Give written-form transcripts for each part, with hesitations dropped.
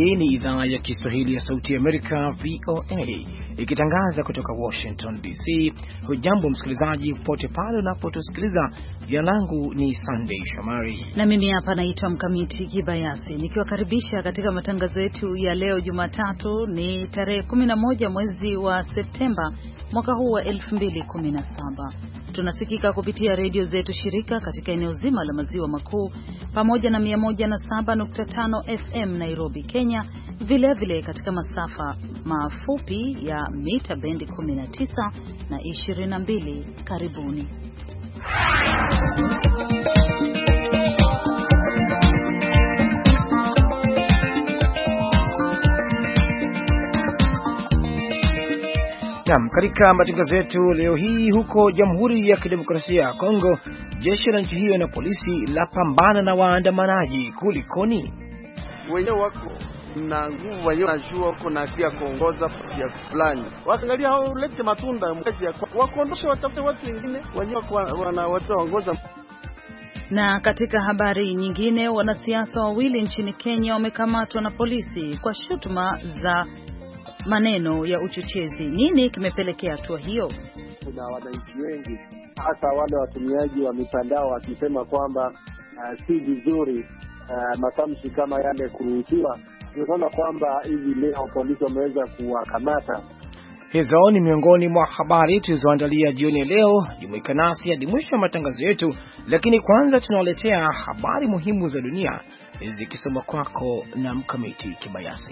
Hii ni idhaa ya Kiswahili ya Sauti ya Amerika, VOA, ikitangaza kutoka Washington DC. Hujambo msikilizaji popote pale unapotusikiliza. Jina langu ni Sunday Shomari na mimi hapa naitwa Mkamiti Kibayasi, nikiwakaribisha katika matangazo yetu ya leo Jumatatu. Ni tarehe 11 mwezi wa Septemba mwaka huu wa 2017. Tunasikika kupitia redio zetu shirika katika eneo zima la maziwa makuu pamoja na 107.5 FM Nairobi, Kenya, vile katika masafa mafupi ya mita bendi 19 na 22. Karibuni. Katika matangazo yetu leo hii, huko Jamhuri ya Kidemokrasia ya Kongo, jeshi la nchi hiyo na polisi la pambana na waandamanaji. Kulikoni? Wenyewe wako na nguvu, wenyewe najua wako na pia kuongoza ya fulani. Waangalia hao lete matunda mkaji wakuondosha, watafute watu wengine wenyewe wanaongoza. Na katika habari nyingine, wanasiasa wawili nchini Kenya wamekamatwa na polisi kwa shutuma za maneno ya uchochezi. Nini kimepelekea hatua hiyo? Kuna wananchi wengi, hasa wale watumiaji wa mitandao, wakisema kwamba si vizuri matamshi kama yale kuruhusiwa. Tunaona kwamba hivi leo polisi wameweza kuwakamata. Hizo ni miongoni mwa habari tulizoandalia jioni leo. Jumuika nasi hadi mwisho wa matangazo yetu, lakini kwanza tunawaletea habari muhimu za dunia zikisoma kwako na Mkamiti Kibayasi.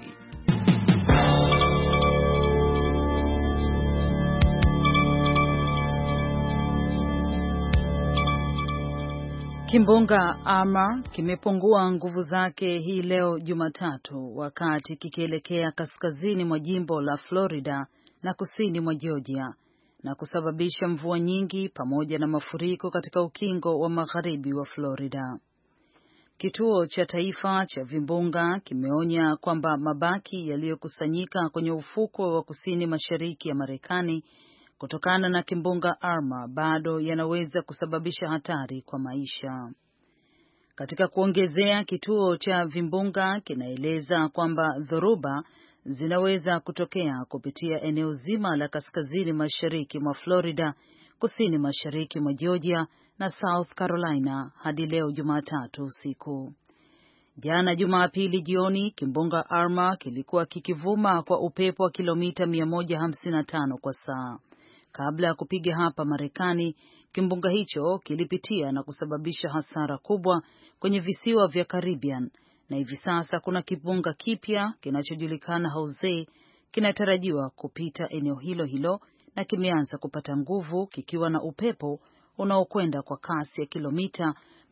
Kimbunga Irma kimepungua nguvu zake hii leo Jumatatu, wakati kikielekea kaskazini mwa jimbo la Florida na kusini mwa Georgia, na kusababisha mvua nyingi pamoja na mafuriko katika ukingo wa magharibi wa Florida. Kituo cha taifa cha vimbunga kimeonya kwamba mabaki yaliyokusanyika kwenye ufukwe wa kusini mashariki ya Marekani kutokana na kimbunga Irma bado yanaweza kusababisha hatari kwa maisha. Katika kuongezea, kituo cha vimbunga kinaeleza kwamba dhoruba zinaweza kutokea kupitia eneo zima la kaskazini mashariki mwa Florida, kusini mashariki mwa Georgia na South Carolina hadi leo Jumatatu usiku. Jana Jumapili jioni, kimbunga Irma kilikuwa kikivuma kwa upepo wa kilomita 155 kwa saa. Kabla ya kupiga hapa Marekani, kimbunga hicho kilipitia na kusababisha hasara kubwa kwenye visiwa vya Caribbean, na hivi sasa kuna kimbunga kipya kinachojulikana Jose kinatarajiwa kupita eneo hilo na kimeanza kupata nguvu kikiwa na upepo unaokwenda kwa kasi ya kilomita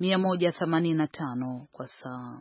185 kwa saa.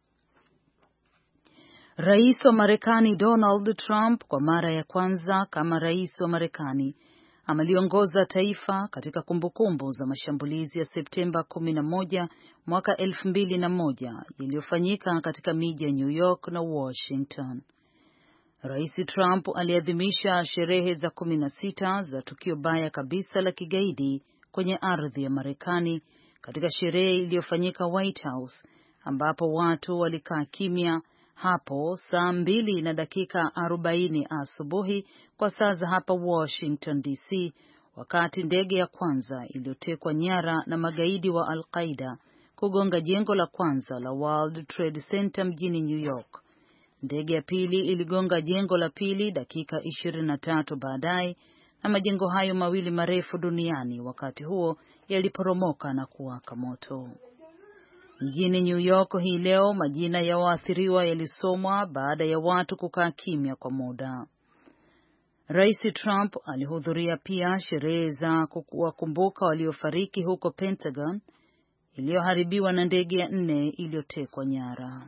Rais wa Marekani Donald Trump, kwa mara ya kwanza kama rais wa Marekani, ameliongoza taifa katika kumbukumbu za mashambulizi ya Septemba 11 mwaka 2001 yaliyofanyika katika miji ya New York na Washington. Rais Trump aliadhimisha sherehe za 16 za tukio baya kabisa la kigaidi kwenye ardhi ya Marekani katika sherehe iliyofanyika White House, ambapo watu walikaa kimya hapo saa 2:40 asubuhi kwa saa za hapa Washington DC, wakati ndege ya kwanza iliyotekwa nyara na magaidi wa Al-Qaeda kugonga jengo la kwanza la World Trade Center mjini New York. Ndege ya pili iligonga jengo la pili dakika 23 baadaye, na majengo hayo mawili marefu duniani wakati huo yaliporomoka na kuwaka moto. Mjini New York hii leo, majina ya waathiriwa yalisomwa baada ya watu kukaa kimya kwa muda. Rais Trump alihudhuria pia sherehe za kuwakumbuka waliofariki huko Pentagon iliyoharibiwa na ndege ya 4 iliyotekwa nyara.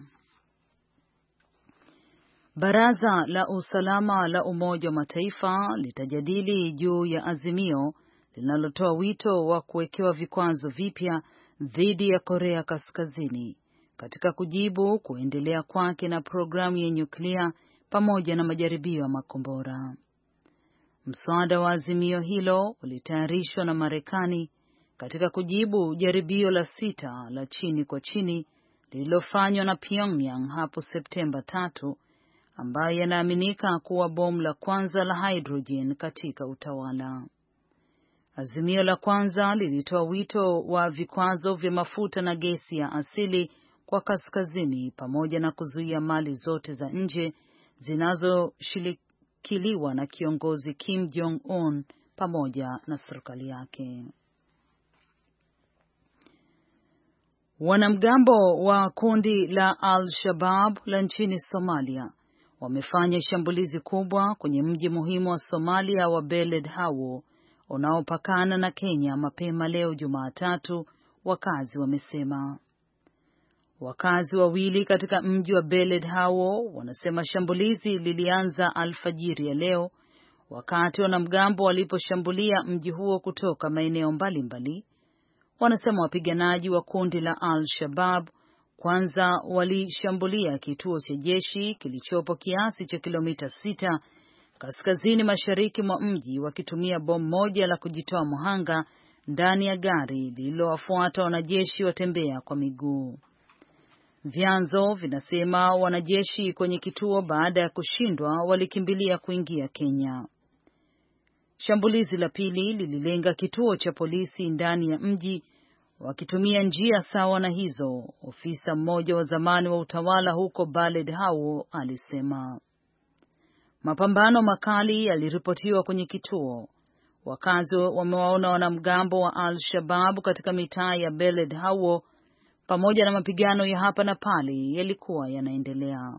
Baraza la Usalama la Umoja wa Mataifa litajadili juu ya azimio linalotoa wito wa kuwekewa vikwazo vipya dhidi ya Korea Kaskazini katika kujibu kuendelea kwake na programu ya nyuklia pamoja na majaribio ya makombora. Mswada wa azimio hilo ulitayarishwa na Marekani katika kujibu jaribio la 6 la chini kwa chini lililofanywa na Pyongyang hapo Septemba 3 ambayo yanaaminika kuwa bomu la kwanza la hydrogen katika utawala. Azimio la kwanza lilitoa wito wa vikwazo vya mafuta na gesi ya asili kwa kaskazini pamoja na kuzuia mali zote za nje zinazoshikiliwa na kiongozi Kim Jong-un pamoja na serikali yake. Wanamgambo wa kundi la Al-Shabaab la nchini Somalia wamefanya shambulizi kubwa kwenye mji muhimu wa Somalia wa Beled Hawo unaopakana na Kenya mapema leo Jumatatu, wakazi wamesema. Wakazi wawili katika mji wa Beled Hawo wanasema shambulizi lilianza alfajiri ya leo wakati wanamgambo waliposhambulia mji huo kutoka maeneo mbalimbali. Wanasema wapiganaji wa kundi la Al-Shabaab kwanza walishambulia kituo cha jeshi kilichopo kiasi cha kilomita 6 kaskazini mashariki mwa mji wakitumia bomu moja la kujitoa mhanga ndani ya gari lililowafuata wanajeshi watembea kwa miguu. Vyanzo vinasema wanajeshi kwenye kituo baada ya kushindwa walikimbilia kuingia Kenya. Shambulizi la pili lililenga kituo cha polisi ndani ya mji wakitumia njia sawa na hizo, ofisa mmoja wa zamani wa utawala huko Beled Hawo alisema. Mapambano makali yaliripotiwa kwenye kituo. Wakazi wamewaona wanamgambo wa Al-Shabaab katika mitaa ya Beled Hawo pamoja na mapigano ya hapa na pale yalikuwa yanaendelea.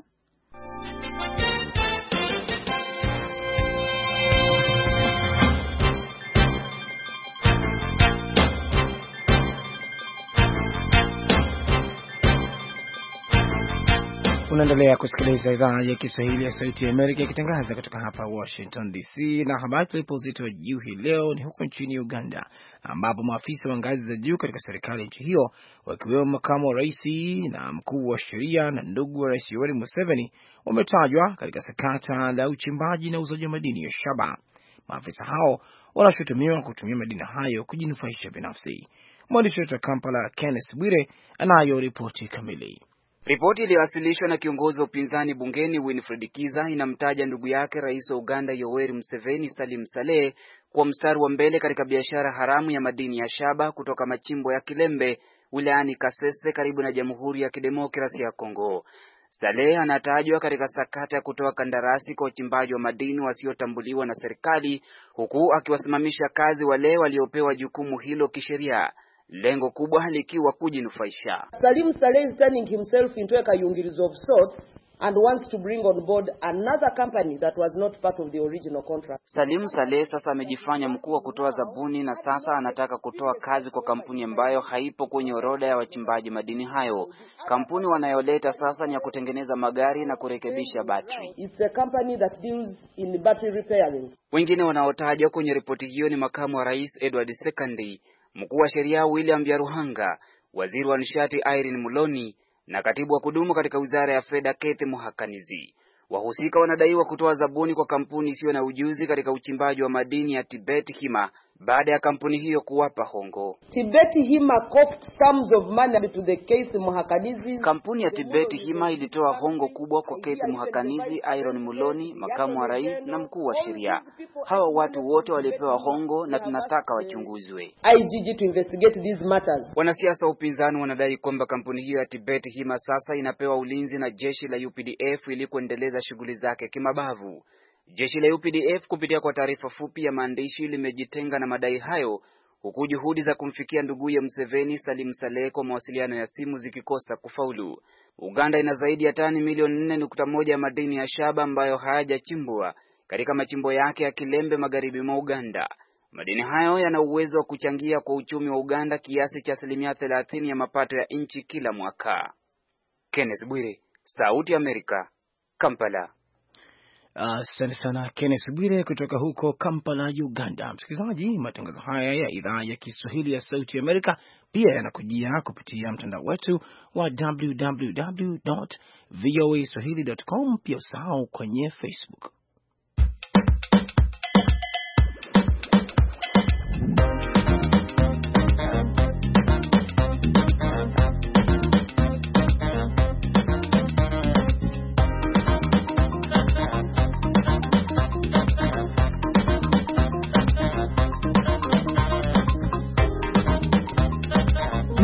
Unaendelea kusikiliza idhaa ya Kiswahili ya Sauti ya Amerika ikitangaza kutoka hapa Washington DC, na habari tulipozitoa juu hii leo ni huko nchini Uganda, ambapo maafisa wa ngazi za juu katika serikali ya nchi hiyo wakiwemo makamu wa rais na mkuu wa sheria na ndugu wa Rais Yoweri Museveni wametajwa katika sakata la uchimbaji na uzaji wa madini ya shaba. Maafisa hao wanashutumiwa kutumia madini hayo kujinufaisha binafsi. Mwandishi wetu wa Kampala Kenneth Bwire anayo ripoti kamili. Ripoti iliyowasilishwa na kiongozi wa upinzani bungeni Winfred Kiza inamtaja ndugu yake rais wa Uganda Yoweri Museveni Salim Saleh kwa mstari wa mbele katika biashara haramu ya madini ya shaba kutoka machimbo ya Kilembe wilayani Kasese karibu na Jamhuri ya Kidemokrasia ya Kongo. Saleh anatajwa katika sakata ya kutoa kandarasi kwa uchimbaji wa madini wasiotambuliwa na serikali huku akiwasimamisha kazi wale waliopewa jukumu hilo kisheria. Lengo kubwa likiwa kujinufaisha. Salim Saleh is turning himself into a kayungirizo of sorts and wants to bring on board another company that was not part of the original contract. Salim Saleh sasa amejifanya mkuu wa kutoa zabuni na sasa anataka kutoa kazi kwa kampuni ambayo haipo kwenye orodha ya wachimbaji madini hayo. Kampuni wanayoleta sasa ni ya kutengeneza magari na kurekebisha battery. It's a company that deals in battery repairing. Wengine wanaotajwa kwenye ripoti hiyo ni makamu wa rais Edward Sekandi, mkuu wa sheria William Byaruhanga, waziri wa nishati Irene Muloni na katibu wa kudumu katika wizara ya fedha Keith Muhakanizi. Wahusika wanadaiwa kutoa zabuni kwa kampuni isiyo na ujuzi katika uchimbaji wa madini ya Tibet Hima baada ya kampuni hiyo kuwapa hongo. Tibet Hima coughed sums of money to the Keith Muhakanizi. Kampuni ya Tibet Hima ilitoa hongo kubwa kwa Keith Muhakanizi, Irene Muloni, makamu wa rais na mkuu wa sheria. Hawa watu wote walipewa hongo na tunataka wachunguzwe. IGG to investigate these matters. Wanasiasa wa upinzani wanadai kwamba kampuni hiyo ya Tibet Hima sasa inapewa ulinzi na jeshi la UPDF ili kuendeleza shughuli zake kimabavu. Jeshi la UPDF kupitia kwa taarifa fupi ya maandishi limejitenga na madai hayo, huku juhudi za kumfikia nduguye Museveni Salim Saleh kwa mawasiliano ya simu zikikosa kufaulu. Uganda ina zaidi ya tani milioni 4.1 ya madini ya shaba ambayo hayajachimbwa katika machimbo yake ya Kilembe magharibi mwa Uganda. Madini hayo yana uwezo wa kuchangia kwa uchumi wa Uganda kiasi cha 30% ya mapato ya nchi kila mwaka. Kenneth Bwire, Sauti ya Amerika, Kampala. Asante sana Kenneth Bwire kutoka huko Kampala, Uganda. Msikilizaji, matangazo haya ya idhaa ya Kiswahili ya Sauti ya Amerika pia yanakujia kupitia mtandao wetu wa www.voaswahili.com. Pia usahau kwenye Facebook.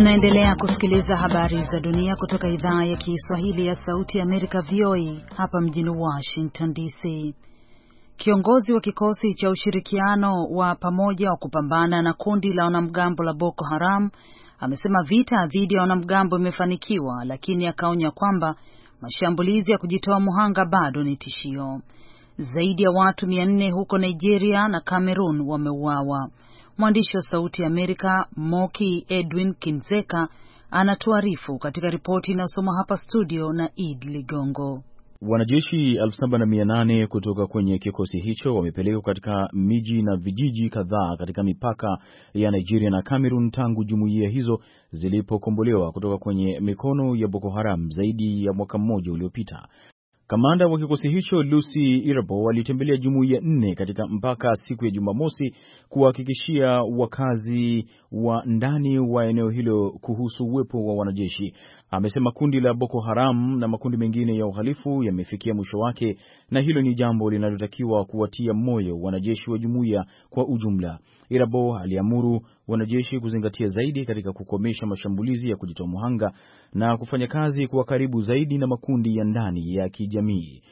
Unaendelea kusikiliza habari za dunia kutoka idhaa ya Kiswahili ya Sauti ya Amerika VOA hapa mjini Washington DC. Kiongozi wa kikosi cha ushirikiano wa pamoja wa kupambana na kundi la wanamgambo la Boko Haram amesema vita dhidi ya wanamgambo imefanikiwa, lakini akaonya kwamba mashambulizi ya kujitoa muhanga bado ni tishio. Zaidi ya watu 400 huko Nigeria na Cameroon wameuawa. Mwandishi wa Sauti ya Amerika Moki Edwin Kinzeka anatuarifu katika ripoti inayosomwa hapa studio na Id Ligongo. Wanajeshi 7,800 kutoka kwenye kikosi hicho wamepelekwa katika miji na vijiji kadhaa katika mipaka ya Nigeria na Cameroon tangu jumuiya hizo zilipokombolewa kutoka kwenye mikono ya Boko Haram zaidi ya mwaka mmoja uliopita. Kamanda wa kikosi hicho Lucy Irabo alitembelea jumuiya 4 katika mpaka siku ya Jumamosi kuhakikishia wakazi wa ndani wa eneo hilo kuhusu uwepo wa wanajeshi. Amesema kundi la Boko Haram na makundi mengine ya uhalifu yamefikia mwisho wake, na hilo ni jambo linalotakiwa kuwatia moyo wanajeshi wa jumuiya kwa ujumla. Irabo aliamuru wanajeshi kuzingatia zaidi katika kukomesha mashambulizi ya kujitoa muhanga na kufanya kazi kwa karibu zaidi na makundi ya ndani ya kijamii.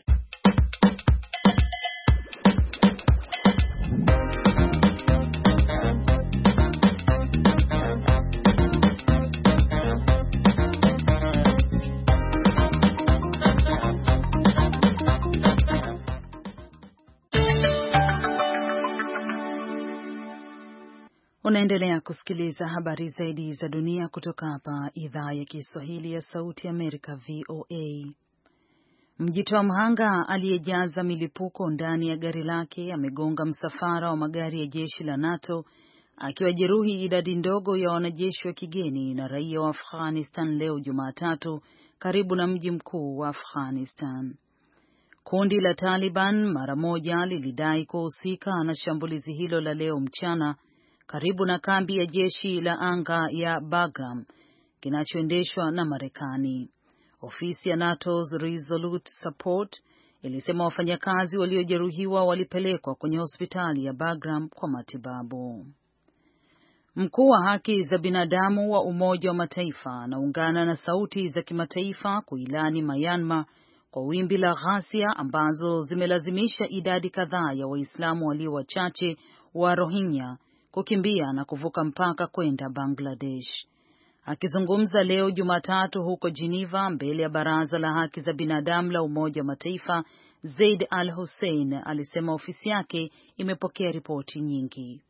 Unaendelea kusikiliza habari zaidi za dunia kutoka hapa idhaa ya Kiswahili ya Sauti ya Amerika VOA. Mjitoa mhanga aliyejaza milipuko ndani ya gari lake amegonga msafara wa magari ya jeshi la NATO, akiwajeruhi idadi ndogo ya wanajeshi wa kigeni na raia wa Afghanistan leo Jumatatu karibu na mji mkuu wa Afghanistan. Kundi la Taliban mara moja lilidai kuhusika na shambulizi hilo la leo mchana karibu na kambi ya jeshi la anga ya Bagram kinachoendeshwa na Marekani. Ofisi ya NATO's Resolute Support ilisema wafanyakazi waliojeruhiwa walipelekwa kwenye hospitali ya Bagram kwa matibabu. Mkuu wa haki za binadamu wa Umoja wa Mataifa anaungana na sauti za kimataifa kuilani Myanmar kwa wimbi la ghasia ambazo zimelazimisha idadi kadhaa ya Waislamu walio wachache wa Rohingya kukimbia na kuvuka mpaka kwenda Bangladesh. Akizungumza leo Jumatatu huko Geneva mbele ya Baraza la Haki za Binadamu la Umoja wa Mataifa, Zaid Al-Hussein alisema ofisi yake imepokea ripoti nyingi.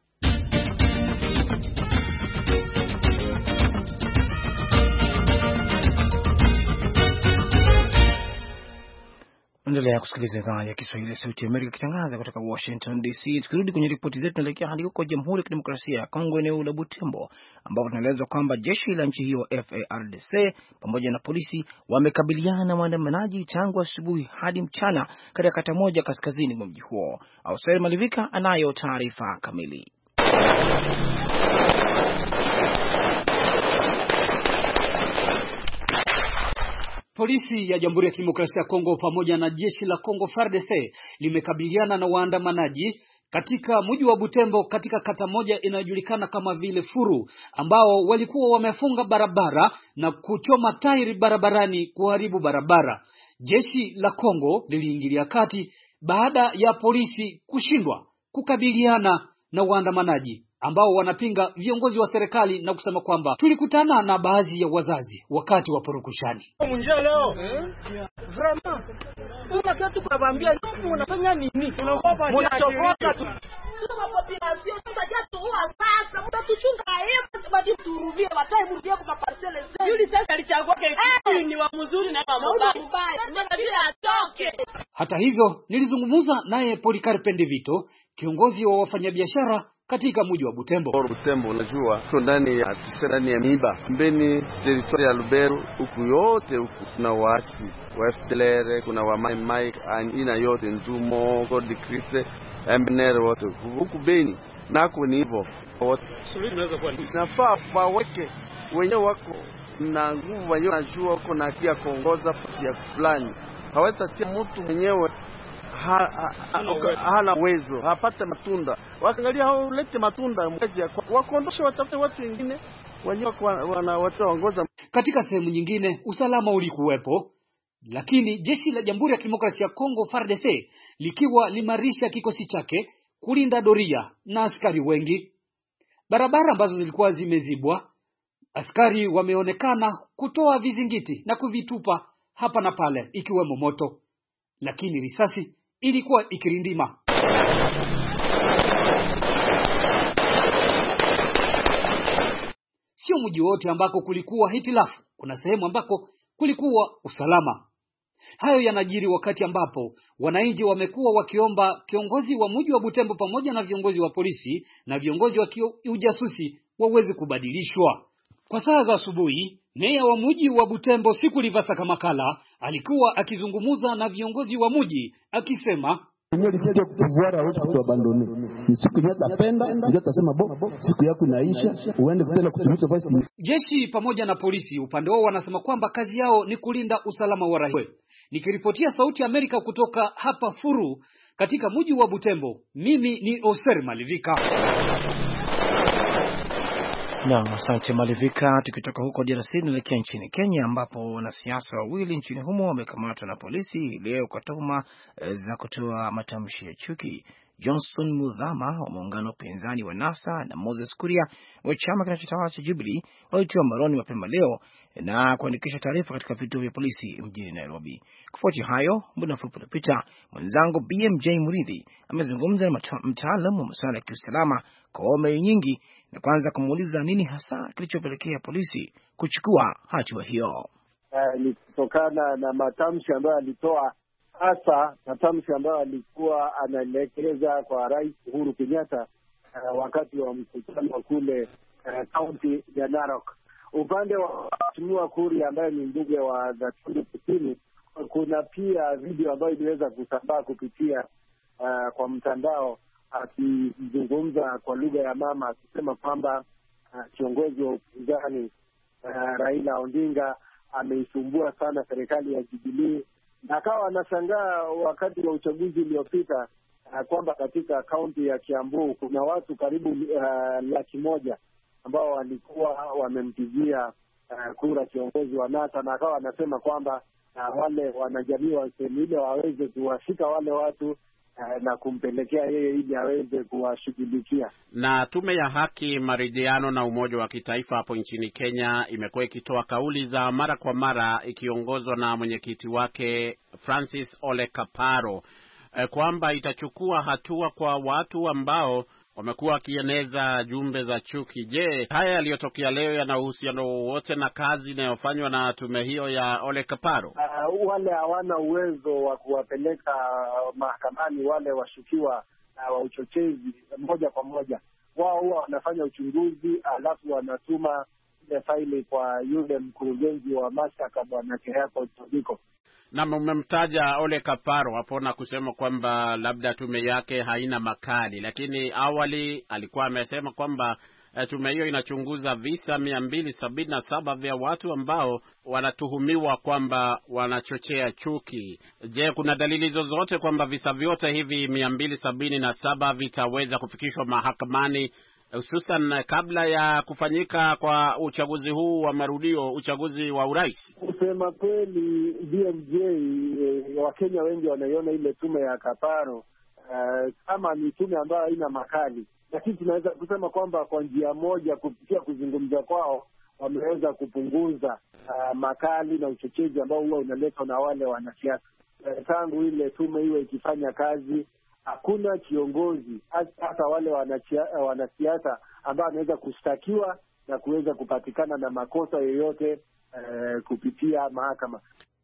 Endelea kusikiliza idhaa ya Kiswahili ya Sauti ya Amerika kitangaza kutoka Washington DC. Tukirudi kwenye ripoti zetu, tunaelekea hadi huko Jamhuri ya Kidemokrasia ya Kongo, eneo la Butembo, ambapo tunaelezwa kwamba jeshi la nchi hiyo FARDC pamoja na polisi wamekabiliana na waandamanaji tangu asubuhi hadi mchana katika kata moja kaskazini mwa mji huo. Auseri Malivika anayo taarifa kamili. Polisi ya Jamhuri ya Kidemokrasia ya Kongo pamoja na jeshi la Kongo FARDC limekabiliana na waandamanaji katika mji wa Butembo katika kata moja inayojulikana kama vile Furu, ambao walikuwa wamefunga barabara na kuchoma tairi barabarani kuharibu barabara. Jeshi la Kongo liliingilia kati baada ya polisi kushindwa kukabiliana na waandamanaji ambao wanapinga viongozi wa serikali na kusema kwamba tulikutana na baadhi ya wazazi wakati wa porukushani. Munja leo vraiment unataka kuambia unafanya nini? Unachokoka tu. Tuna population tunajua tuua sasa mtatuchunga hebu bado turudie baadaye mrudie kwa parcele zetu. Yule sasa alichagua kesi ni wa mzuri na mbaya. Ndio bila atoke. Hata hivyo nilizungumza naye Polikarpe Ndivito, kiongozi wa wafanyabiashara katika mji wa Butembo. Butembo unajua tuko ndani ya miba mbeni territory ya Lubero, huku yote huku kuna waasi wa FDLR, kuna wa Mai ina yote Nzumo, God Christ, MNR wote huku Beni nako ni hivyo wote. Suluhu inaweza kuwa nafaa waweke wenyewe wako na nguvu, wenyewe najua uko na kia kuongoza pasi ya fulani, hawatatia mtu mwenyewe hana uwezo, hapata matunda. Wakangalia hao lete matunda mwezi ya wakuondosha, watafute watu wengine wenyewe wataongoza. Katika sehemu nyingine usalama ulikuwepo, lakini jeshi la Jamhuri ya Kidemokrasia ya Kongo FARDC likiwa limarisha kikosi chake kulinda doria na askari wengi. Barabara ambazo zilikuwa zimezibwa, askari wameonekana kutoa vizingiti na kuvitupa hapa na pale ikiwemo moto, lakini risasi ilikuwa ikirindima. Sio mji wote ambako kulikuwa hitilafu, kuna sehemu ambako kulikuwa usalama. Hayo yanajiri wakati ambapo wananchi wamekuwa wakiomba kiongozi wa mji wa Butembo pamoja na viongozi wa polisi na viongozi wa ujasusi waweze kubadilishwa. Kwa saa za asubuhi, meya wa mji wa Butembo Siku Livasa Kamakala alikuwa akizungumza na viongozi wa mji akisema siku yako inaisha, uende tena kutumika basi. Jeshi pamoja na polisi upande wao wanasema kwamba kazi yao ni kulinda usalama wa raia. Nikiripotia Sauti ya Amerika kutoka hapa Furu katika mji wa Butembo, mimi ni Oser Malivika. Na asante Malivika. Tukitoka huko DRC tunaelekea nchini Kenya ambapo wanasiasa wawili nchini humo wamekamatwa na polisi leo kwa tuhuma za kutoa matamshi ya chuki. Johnson Muthama wa muungano upinzani wa NASA na Moses Kuria wa chama kinachotawala cha Jubilee walitiwa mbaroni mapema leo na kuandikisha taarifa katika vituo vya polisi mjini Nairobi. Kufuatia hayo, muda mfupi uliopita, mwenzangu BMJ Muridhi amezungumza na mtaalamu wa masuala ya kiusalama Koome Nyingi na kwanza kumuuliza nini hasa kilichopelekea polisi kuchukua hatua hiyo. Ni kutokana na matamshi ambayo alitoa, hasa matamshi ambayo alikuwa anaelekeza kwa Rais Uhuru Kenyatta wakati wa mkutano kule kaunti ya Narok. Upande wa Mheshimiwa Kuria ambaye ni mbunge wa Gatundu Kusini, kuna pia video ambayo iliweza kusambaa kupitia kwa mtandao akizungumza kwa lugha ya mama akisema kwamba kiongozi wa upinzani Raila Odinga ameisumbua sana serikali ya Jubilee, na akawa anashangaa wakati wa uchaguzi uliopita kwamba katika kaunti ya Kiambu kuna watu karibu 100,000 ambao walikuwa wamempigia kura kiongozi wa NASA, na akawa anasema kwamba wale wanajamii wa sehemu ile waweze kuwashika wale watu na kumpelekea yeye ili aweze kuwashughulikia. Na tume ya haki, maridhiano na umoja wa kitaifa hapo nchini Kenya imekuwa ikitoa kauli za mara kwa mara ikiongozwa na mwenyekiti wake Francis Ole Kaparo kwamba itachukua hatua kwa watu ambao wamekuwa wakieneza jumbe za chuki. Je, haya yaliyotokea leo yana uhusiano wowote na kazi inayofanywa na tume hiyo ya Ole Kaparo? Wale hawana uwezo wa kuwapeleka mahakamani wale washukiwa wa uchochezi moja kwa moja. Wao huwa wanafanya uchunguzi alafu wanatuma ile faili kwa yule mkurugenzi wa mashtaka Bwana Kehako Tobiko. Na mmemtaja Ole Kaparo hapo na kusema kwamba labda tume yake haina makali, lakini awali alikuwa amesema kwamba tume hiyo inachunguza visa 277 vya watu ambao wanatuhumiwa kwamba wanachochea chuki. Je, kuna dalili zozote kwamba visa vyote hivi 277 vitaweza kufikishwa mahakamani, hususan kabla ya kufanyika kwa uchaguzi huu wa marudio, uchaguzi wa urais? Kusema kweli, BMJ, Wakenya wengi wanaiona ile tume ya Kaparo kama ni tume ambayo haina makali, lakini tunaweza kusema kwamba kwa njia moja, kupitia kuzungumza kwao, wameweza kupunguza makali na uchochezi ambao huwa unaletwa na wale wanasiasa. Tangu ile tume hiyo ikifanya kazi, hakuna kiongozi hata wale wanasiasa ambao wanaweza kushtakiwa na kuweza kupatikana na makosa yoyote kupitia mahakama.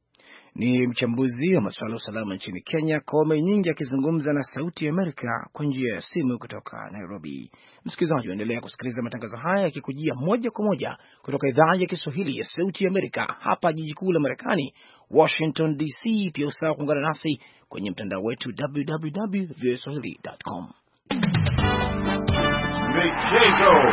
Ni mchambuzi wa masuala ya usalama nchini Kenya, Koome Nyingi, akizungumza na Sauti ya Amerika kwa njia ya simu kutoka Nairobi. Msikilizaji, waendelea kusikiliza matangazo haya yakikujia moja kwa moja kutoka idhaa ya Kiswahili ya Sauti ya Amerika hapa jiji kuu la Marekani, Washington DC. Pia usahau kuungana nasi kwenye mtandao wetu www.voaswahili.com. Michezo.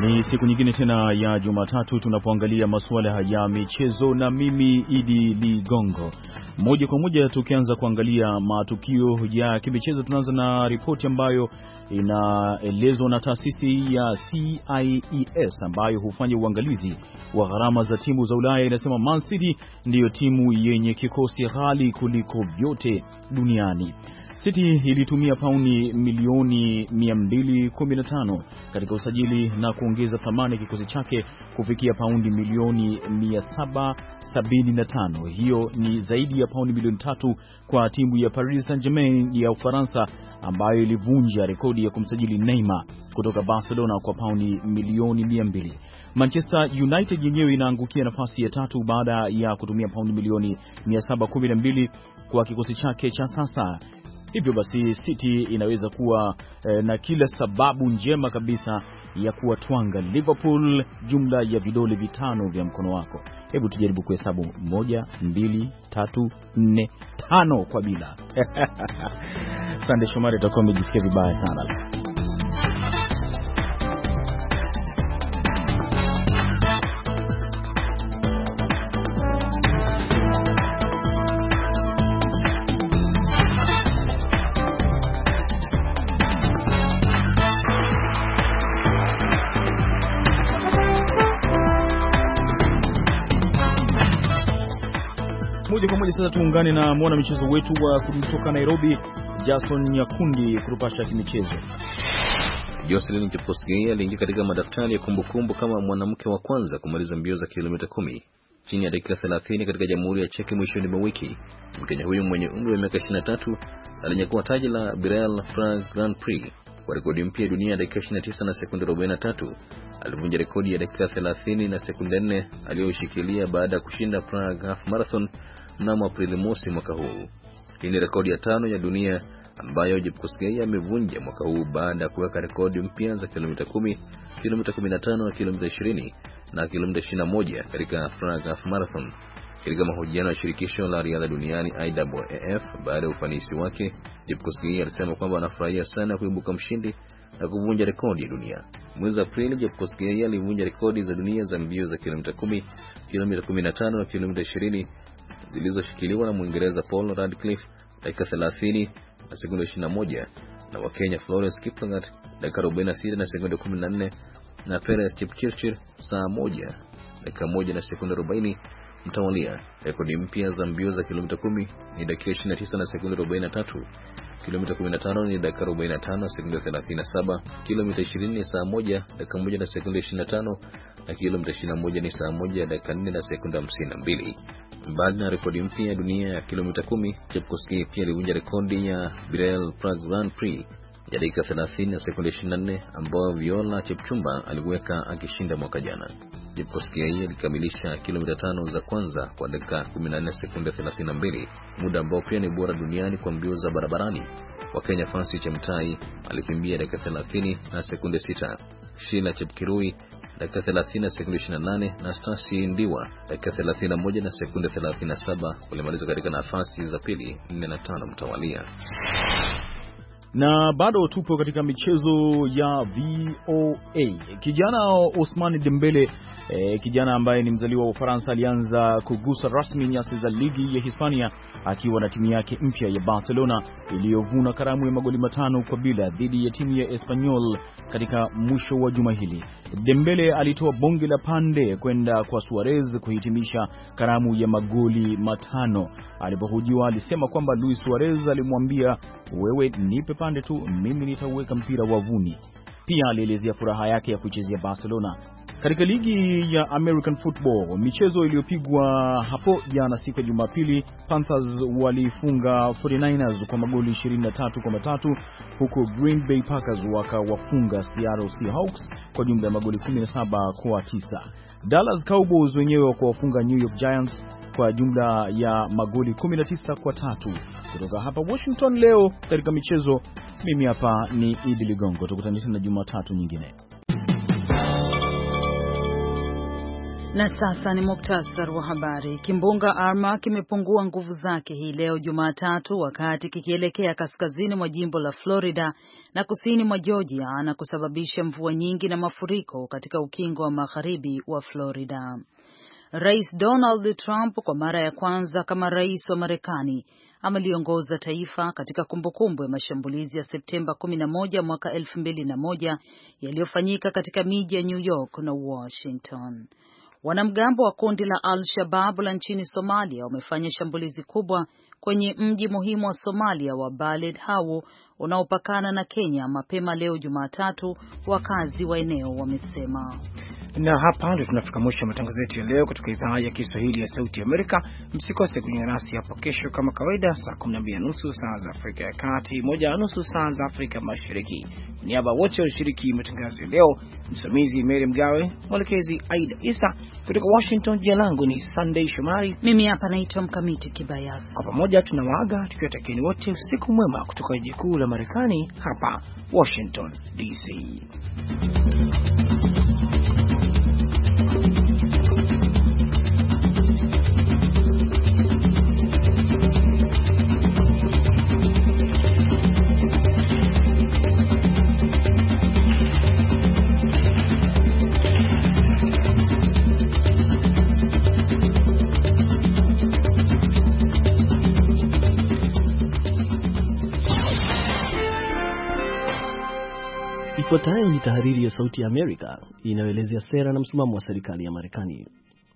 Ni siku nyingine tena ya Jumatatu tunapoangalia masuala ya michezo na mimi Idi Ligongo. Moja kwa moja tukianza kuangalia matukio ya kimichezo, tunaanza na ripoti ambayo inaelezwa na taasisi ya CIES ambayo hufanya uangalizi wa gharama za timu za Ulaya. Inasema Man City ndiyo timu yenye kikosi ghali kuliko vyote duniani. City ilitumia pauni milioni 215 katika usajili na kuongeza thamani kikosi chake kufikia paundi milioni 775. Hiyo ni zaidi ya pauni milioni 3 kwa timu ya Paris Saint-Germain ya Ufaransa ambayo ilivunja rekodi ya kumsajili Neymar kutoka Barcelona kwa pauni milioni 200. Manchester United yenyewe inaangukia nafasi ya 3 baada ya kutumia pauni milioni 712 kwa kikosi chake cha sasa. Hivyo basi City inaweza kuwa na kila sababu njema kabisa ya kuwatwanga Liverpool jumla ya vidole 5 vya mkono wako. Hebu tujaribu kuhesabu 1, 2, 3, 4, 5 kwa bila. Sande Shomari atakuwa amejisikia vibaya sana. Moja kwa moja sasa tuungane na mwana michezo wetu wa kutoka Nairobi, Jason Nyakundi kutupasha kimichezo. Jocelyn Chepkosgei aliingia katika madaftari ya kumbukumbu kama mwanamke wa kwanza kumaliza mbio za kilomita 10 chini ya dakika 30 katika Jamhuri ya Czech mwishoni mwa wiki. Mkenya huyu mwenye umri wa miaka 23 alinyakua taji la Birel Prague Grand Prix kwa rekodi mpya ya dunia ya dakika 29 na sekunde 43. Alivunja rekodi ya dakika 30 na sekunde 4 aliyoshikilia baada ya kushinda Prague Half Marathon mnamo Aprili mosi mwaka huu. Hii ni rekodi ya 5 ya dunia ambayo Chepkosgei amevunja mwaka huu baada ya kuweka rekodi mpya za kilomita 10, kilomita 15 na kilomita 20 na kilomita 21 katika Prague Half Marathon. Katika mahojiano ya shirikisho la riadha duniani IAAF baada ya ufanisi wake, Chepkosgei alisema kwamba anafurahia sana kuibuka mshindi na kuvunja rekodi ya dunia. Mwezi Aprili, Chepkosgei alivunja rekodi za dunia za mbio za kilomita 10, kilomita 15 na kilomita 20 zilizoshikiliwa na Mwingereza Paul Radcliffe dakika 30 na sekunde 21 na Wakenya Florence Kiplagat dakika 46 na sekunde 14 na Perez Chepchirchir saa 1 dakika 1 na sekunde 40 mtawalia. Rekodi mpya za mbio za kilomita 10 ni dakika 29 na sekunde 43, kilomita 15 ni dakika 45 na sekunde 37, kilomita 20 ni saa 1 dakika 1 na sekunde 25 na kilomita 21 ni saa 1 dakika 4 na sekunde 52. Mbali na rekodi mpya ya dunia ya kilomita 10, Chepkosgei pia alivunja rekodi ya Birel Prague Grand Prix ya dakika 30 na sekunde 24 ambayo Viola Chepchumba aliweka akishinda mwaka jana. Chepkosgei alikamilisha kilomita 5 za kwanza kwa dakika 14 sekunde 32, muda ambao pia ni bora duniani kwa mbio za barabarani. Wakenya Fancy Chemtai alikimbia dakika 30 na sekunde 6, Sheila Chepkirui dakika 30 na sekunde 28 na Stasi Ndiwa dakika 31 na sekunde 37 walimaliza katika nafasi za pili, 4 na 5 mtawalia. Na bado tupo katika michezo ya VOA. Kijana Ousmane Dembele, kijana ambaye ni mzaliwa wa Ufaransa, alianza kugusa rasmi nyasi za ligi ya Hispania akiwa na timu yake mpya ya Barcelona iliyovuna karamu ya magoli 5-0 dhidi ya timu ya Espanyol katika mwisho wa juma hili. Dembele alitoa bonge la pande kwenda kwa Suarez kuhitimisha karamu ya magoli 5. Alipohojiwa alisema kwamba Luis Suarez alimwambia, wewe nipe pande tu, mimi nitauweka mpira wavuni. Pia alielezea furaha yake ya kuchezea Barcelona. Katika ligi ya American Football, michezo iliyopigwa hapo jana siku ya Jumapili, Panthers walifunga 49ers kwa magoli 23-3, huku Green Bay Packers wakawafunga Seattle Seahawks kwa jumla ya magoli 17-9. Dallas Cowboys wenyewe wakawafunga New York Giants kwa jumla ya magoli 19-3. Kutoka hapa Washington leo katika michezo, mimi hapa ni Idi Ligongo. Tukutane tena Jumatatu nyingine. Na sasa ni muktasar wa habari. Kimbunga Irma kimepungua nguvu zake hii leo Jumatatu wakati kikielekea kaskazini mwa jimbo la Florida na kusini mwa Georgia na kusababisha mvua nyingi na mafuriko katika ukingo wa magharibi wa Florida. Rais Donald Trump kwa mara ya kwanza kama rais wa Marekani ameliongoza taifa katika kumbukumbu ya mashambulizi ya Septemba 11 mwaka 2001 yaliyofanyika katika miji ya New York na Washington. Wanamgambo wa kundi la Al-Shabaab la nchini Somalia wamefanya shambulizi kubwa kwenye mji muhimu wa Somalia wa Baled Hawo unaopakana na Kenya mapema leo Jumatatu, wakazi wa eneo wamesema. Na hapa ndio tunafika mwisho wa matangazo yetu ya leo kutoka idhaa ya Kiswahili ya Sauti ya Amerika. Msikose kujiunga nasi hapo kesho kama kawaida saa 12:30 saa za Afrika ya Kati, 1:30 saa za Afrika Mashariki. Niaba wote walioshiriki matangazo ya leo, msimamizi Mary Mgawe, mwelekezi Aida Isa, kutoka Washington jina langu ni Sunday Shomari. Mimi hapa naitwa Mkamiti Kibayasi. Kwa pamoja tunawaaga tukiwatakieni wote usiku mwema kutoka jiji kuu la Marekani hapa Washington DC. Ifuatayo ni tahariri ya Sauti ya Amerika inayoelezea sera na msimamo wa serikali ya Marekani.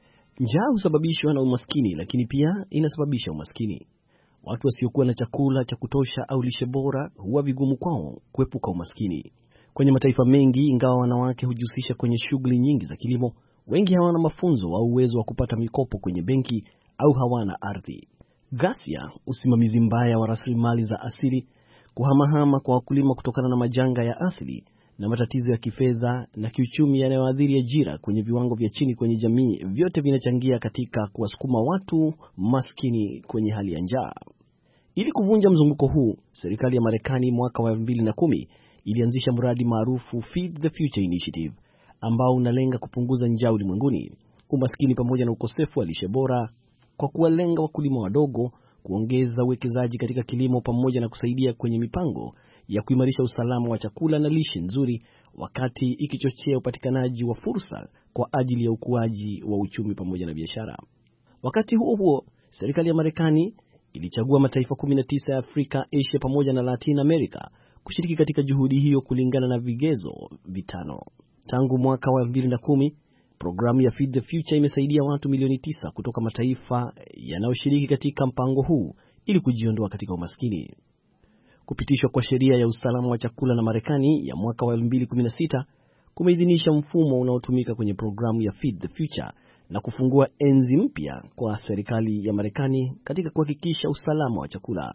Njaa husababishwa na umaskini, lakini pia inasababisha umaskini. Watu wasiokuwa na chakula cha kutosha au lishe bora huwa vigumu kwao kuepuka umaskini. Kwenye mataifa mengi, ingawa wanawake hujihusisha kwenye shughuli nyingi za kilimo, wengi hawana mafunzo au uwezo wa kupata mikopo kwenye benki au hawana ardhi. Ghasia, usimamizi mbaya wa rasilimali za asili, kuhamahama kwa wakulima kutokana na majanga ya asili na matatizo ya kifedha na kiuchumi yanayoathiri ajira kwenye viwango vya chini kwenye jamii, vyote vinachangia katika kuwasukuma watu maskini kwenye hali ya njaa. Ili kuvunja mzunguko huu, serikali ya Marekani mwaka wa 2010 ilianzisha mradi maarufu Feed the Future Initiative ambao unalenga kupunguza njaa ulimwenguni, umaskini pamoja na ukosefu wa lishe bora kwa kuwalenga wakulima wadogo, kuongeza uwekezaji katika kilimo pamoja na kusaidia kwenye mipango ya kuimarisha usalama wa chakula na lishe nzuri, wakati ikichochea upatikanaji wa fursa kwa ajili ya ukuaji wa uchumi pamoja na biashara. Wakati huo huo, serikali ya Marekani ilichagua mataifa 19 ya Afrika, Asia pamoja na Latin America kushiriki katika juhudi hiyo kulingana na vigezo vitano. Tangu mwaka wa 2010, programu ya Feed the Future imesaidia watu milioni 9 kutoka mataifa yanayoshiriki katika mpango huu ili kujiondoa katika umaskini. Kupitishwa kwa sheria ya usalama wa chakula na Marekani ya mwaka wa 2016 kumeidhinisha mfumo unaotumika kwenye programu ya Feed the Future na kufungua enzi mpya kwa serikali ya Marekani katika kuhakikisha usalama wa chakula.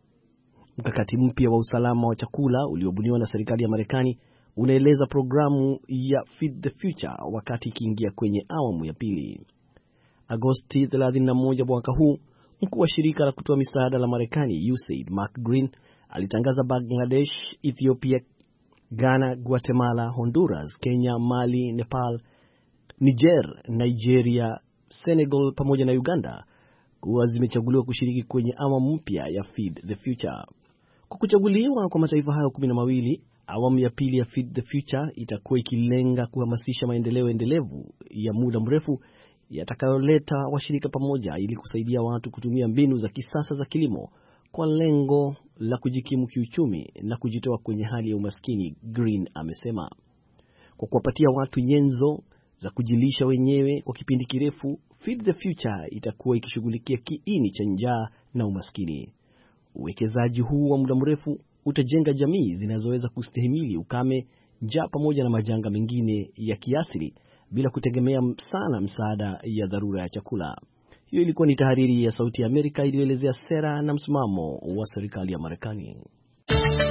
Mkakati mpya wa usalama wa chakula uliobuniwa na serikali ya Marekani unaeleza programu ya Feed the Future wakati ikiingia kwenye awamu ya pili. Agosti 31 mwaka huu, mkuu wa shirika la kutoa misaada la Marekani USAID Mark Green alitangaza Bangladesh, Ethiopia, Ghana, Guatemala, Honduras, Kenya, Mali, Nepal, Niger, Nigeria, Senegal pamoja na Uganda kuwa zimechaguliwa kushiriki kwenye awamu mpya ya Feed the Future. Kwa kuchaguliwa kwa mataifa hayo 12, awamu ya pili ya Feed the Future itakuwa ikilenga kuhamasisha maendeleo endelevu ya muda mrefu yatakayoleta washirika pamoja ili kusaidia watu kutumia mbinu za kisasa za kilimo kwa lengo la kujikimu kiuchumi na kujitoa kwenye hali ya umaskini, Green amesema. Kwa kuwapatia watu nyenzo za kujilisha wenyewe kwa kipindi kirefu, Feed the Future itakuwa ikishughulikia kiini cha njaa na umaskini. Uwekezaji huu wa muda mrefu utajenga jamii zinazoweza kustahimili ukame, njaa pamoja na majanga mengine ya kiasili bila kutegemea sana msaada ya dharura ya chakula. Hiyo ilikuwa ni tahariri ya Sauti ya Amerika iliyoelezea sera na msimamo wa serikali ya Marekani.